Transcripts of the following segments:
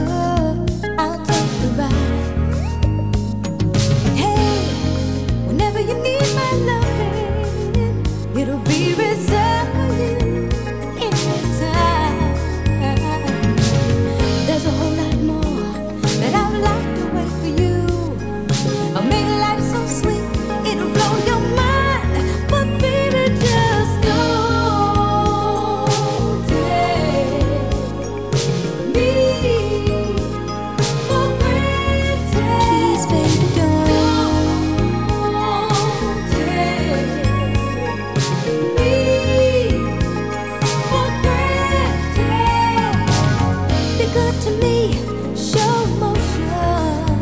I'll take the ride. Hey, whenever you need my loving, it'll be reserved for you anytime. There's a whole lot more that I'd like to wait for you. I'll make life so sweet, it'll blow your mind. But baby, just don't take me for granted. Please, baby, don't take me for granted. Be good to me, show emotion.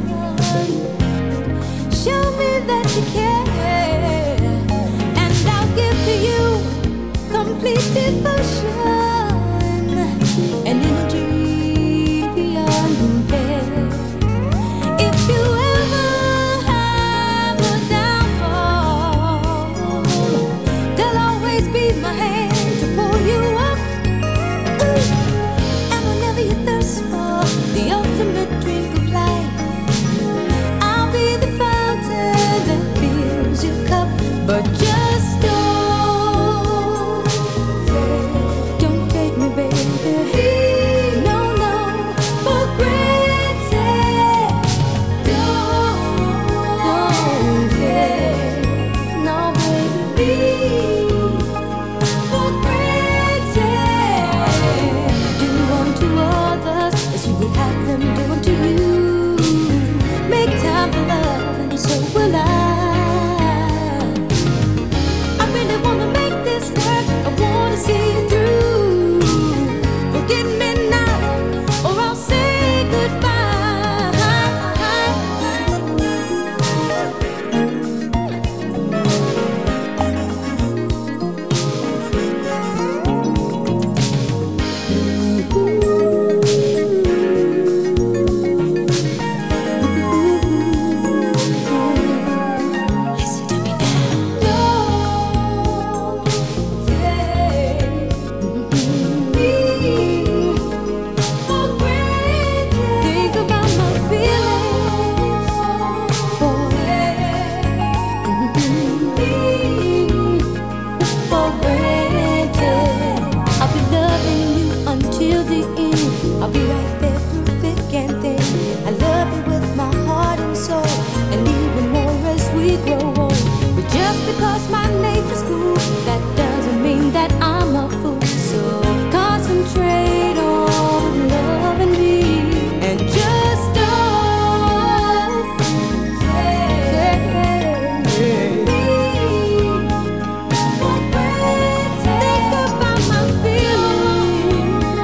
Show me that you care, and I'll give to you complete devotion and energy beyond compare. If you ever have a downfall, there'll always be my hand to pull you up. And whenever you thirst for the ultimate drink of life, I'll be the fountain that fills your cup. But just don't take me, baby. No, no, for granted. Don't take, no, baby, for granted. Do unto others as you would have them do unto you. Make time for love, and so will I. I really wanna make this work. I wanna see it through. Forgive me now, or I'll say goodbye. Listen to me now. Don't take me for granted. Think about my feelings, for granted. I'll be loving you until the end. I'll be right there through thick and thin. I love you with my heart and soul, and even more as we grow old. But just because my nature's cool, that doesn't mean that I'm a fool. So concentrate on loving me, and just don't take me for granted. Think about my feelings,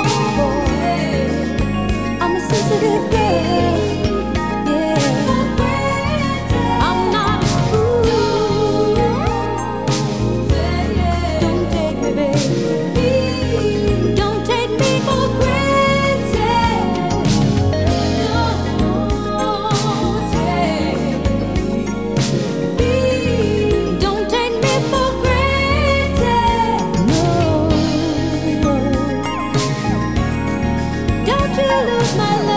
I'm a sensitive girl. I'm not a fool. Don't take me, baby. Don't take me for granted. Don't take me for granted. No. Don't you lose my love.